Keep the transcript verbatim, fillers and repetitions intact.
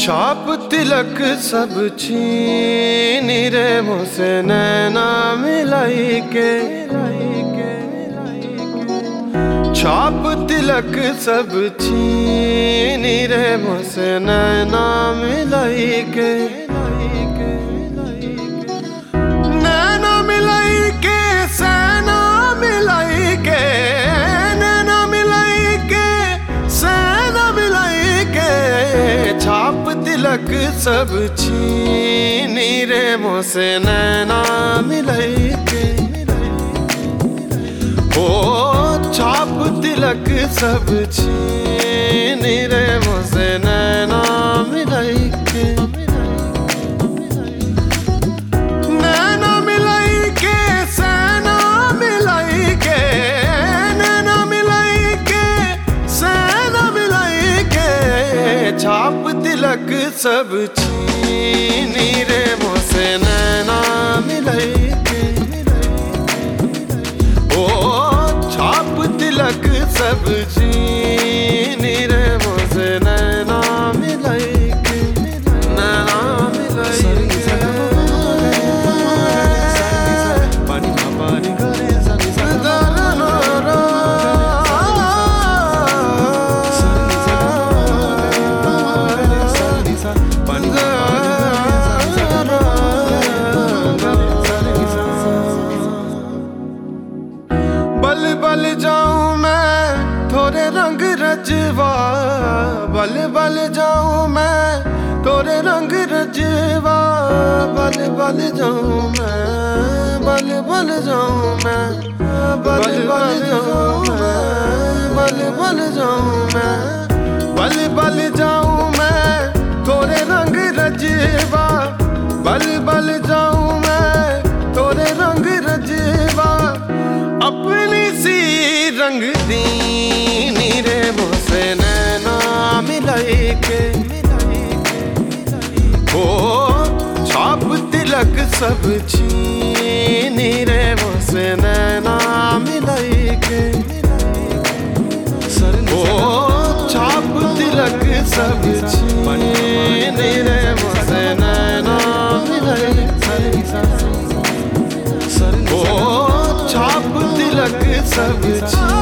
छाप तिलक सब छीन रे मुझसे नैना मिलाई के। छाप तिलक सब छीन रे मुझसे नैना मिलाई के। नैना मिलाई के सैना मिलाई के। नैना मिलाई के सैना मिलाई के। छाप तिलक सब छीन रे मुझसे नैना मिलाई के। ओ छाप तिलक सब छीन रे मुझसे नैना मिलाई के। नैना मिलाई के सैना मिलाई के। नैना मिलाई के सैना मिलाई के। छाप तिलक सब छीन रे मुझसे नैना मिलाई के। ओ छाप तिलक सब छीन रे मुझसे नैना मिलाई के। नैना मिलाई के। बल बल जाऊं मैं थोड़े रंग रजवा। बल बल जाऊं मैं थोड़े रंग रजवा। बल बल जाऊं मैं बल बल जाऊं मैं बल बल जाऊं मैं बल बल जाऊं मैं बल बल जाऊं मैं थोड़े रंग रजवा। बल बल जाऊं मैं थोड़े रंग रजवा। अपनी सी रंग दीनी रे मुझसे नैना मिलाई के। ओ छाप तिलक सब छीन रे मुझसे नैना मिलाई के। ओ छाप तिलक सब छीन रे मुझसे नैना मिलाई के। ओ छाप तिलक सब